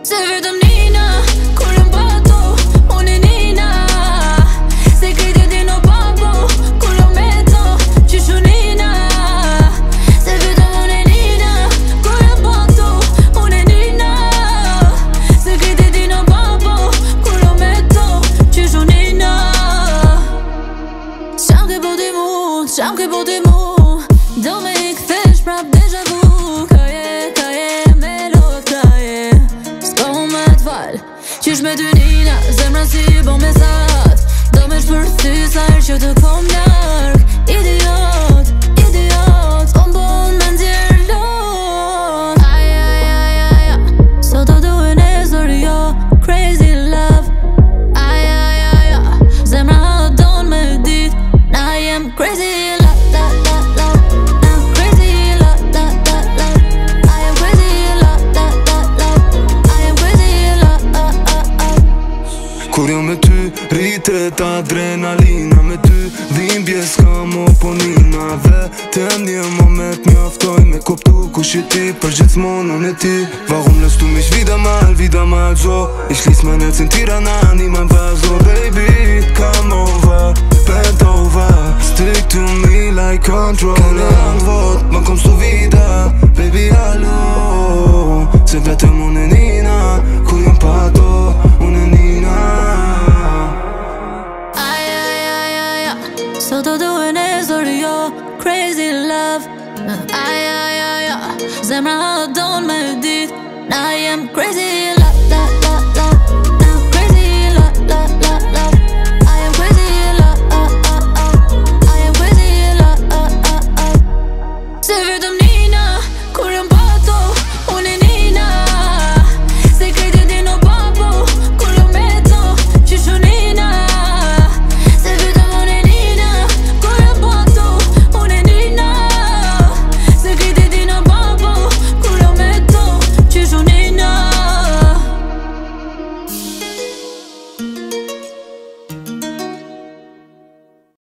Se vetëm Nina, kur jëm pato, unë e Nina. Se krejtë di no papo, kur jëm meto, qyshu Nina. Se vetëm unë e Nina, kur jëm pato, unë e Nina. Se krejtë di no papo, kur jëm meto, qyshu Nina. Qam ke boti mu, qam ke boti mu, do me I kthesh prap deja vu. Qysh me ty Nina, zemra si bon me sat. Do me shpërthy sa herë që të kom larg. Idiot, idiot, bon me nxjerr lot. Aj, aj, aj, aj, aj, sot do duhe nesër jo, crazy love. Aj, aj, aj, aj, zemra don me dit, na jem crazy love, love, love, love. I'm crazy love, love, love, love. I am crazy love, love, love, love. I am crazy love. Kur jam me ty, rritet adrenalina. Me ty, dhimbje s'kam oponina. Vetëm një moment mjaftoj me kuptu kush je ti, për gjithmonë unë e ti. Warum lässt du mich wieder mal so? Ich lies meine Zentira nah, niemand war so. Baby, come over, bend over, stick to me like control. Keine Antwort, wann kommst du wieder? Baby, hallo. Se vetëm unë e Nina, kur jam pato, unë e Nina. So do duhe nesër jo, crazy love. Aj, aj, aj, aj, zemra don me dit, na jem crazy love.